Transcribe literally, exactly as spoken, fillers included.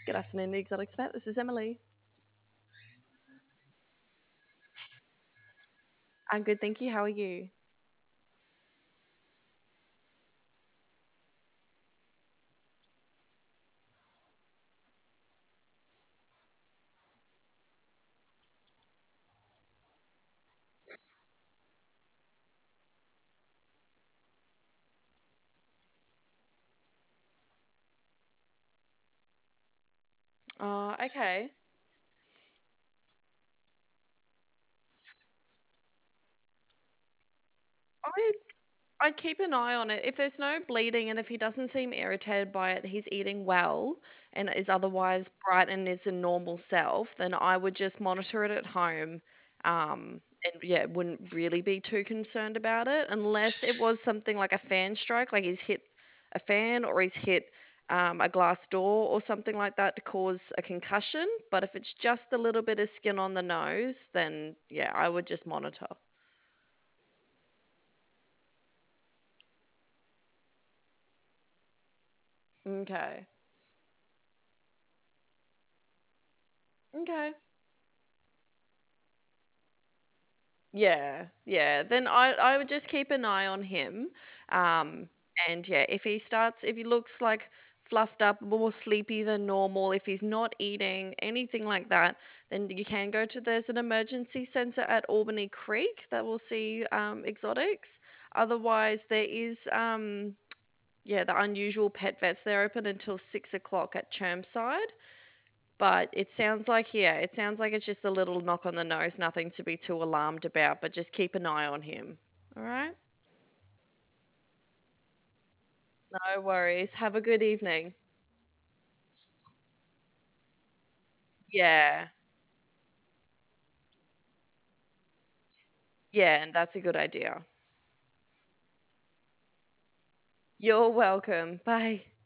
Good afternoon, the Exotics Vet. This is Emily. I'm good, thank you. How are you? Oh, okay. I I'd keep an eye on it. If there's no bleeding and if he doesn't seem irritated by it, he's eating well and is otherwise bright and is a normal self, then I would just monitor it at home. Um, and yeah, wouldn't really be too concerned about it unless it was something like a fan stroke, like he's hit a fan or he's hit um, a glass door or something like that to cause a concussion. But if it's just a little bit of skin on the nose, then yeah, I would just monitor. Okay. Okay. Yeah, yeah. Then I I would just keep an eye on him. Um, and yeah, if he starts, if he looks like fluffed up, more sleepy than normal, if he's not eating, anything like that, then you can go to there's an emergency center at Albany Creek that will see um, exotics. Otherwise, there is um yeah, the unusual pet vets. They're open until six o'clock at Chermside. But it sounds like, yeah, it sounds like it's just a little knock on the nose, nothing to be too alarmed about, but just keep an eye on him. All right? No worries. Have a good evening. Yeah. Yeah, and that's a good idea. You're welcome. Bye.